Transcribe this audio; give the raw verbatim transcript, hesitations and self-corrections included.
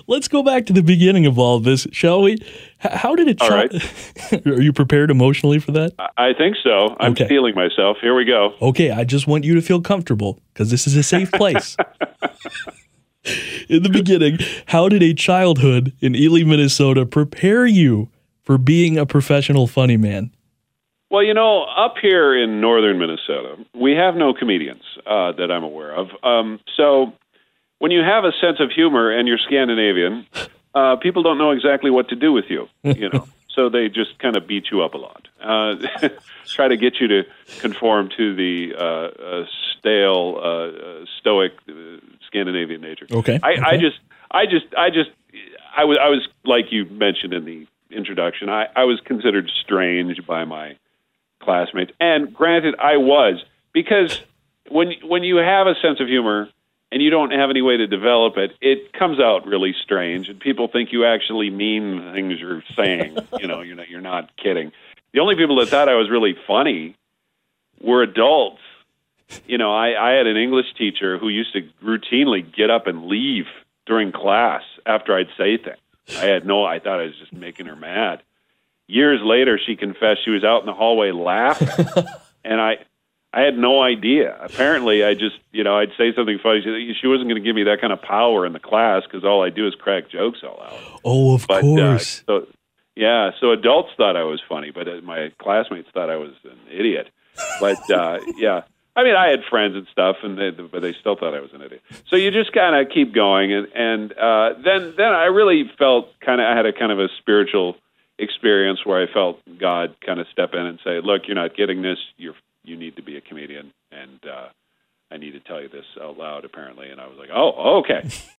let's go back to the beginning of all this, shall we? H- How did a All child... right. Are you prepared emotionally for that? I think so. I'm Okay. stealing myself. Here we go. Okay, I just want you to feel comfortable because this is a safe place. In the beginning, how did a childhood in Ely, Minnesota prepare you for being a professional funny man? Well, you know, up here in northern Minnesota, we have no comedians uh, that I'm aware of. Um, so when you have a sense of humor and you're Scandinavian, uh, people don't know exactly what to do with you, you know. So they just kind of beat you up a lot. Uh, try to get you to conform to the uh, uh, stale, uh, uh, stoic uh, Scandinavian nature. Okay. I, okay. I just, I just, I just, I was, I was like you mentioned in the introduction. I, I was considered strange by my classmates, and granted, I was, because when when you have a sense of humor and you don't have any way to develop it, it comes out really strange, and people think you actually mean things you're saying. You know, you're not, you're not kidding. The only people that thought I was really funny were adults. You know, I, I had an English teacher who used to routinely get up and leave during class after I'd say things. I had no, I thought I was just making her mad. Years later, she confessed she was out in the hallway laughing, and I, I had no idea. Apparently, I just, you know, I'd say something funny. She, she wasn't going to give me that kind of power in the class because all I do is crack jokes all out. Oh, of but, course. Uh, so, yeah, so adults thought I was funny, but uh, my classmates thought I was an idiot. But uh, yeah, I mean, I had friends and stuff, and they, but they still thought I was an idiot. So you just kind of keep going, and and uh, then then I really felt kind of I had a kind of a spiritual experience where I felt God kind of step in and say, "Look, you're not getting this. You're you need to be a comedian, and uh, I need to tell you this out loud." Apparently, and I was like, "Oh, okay."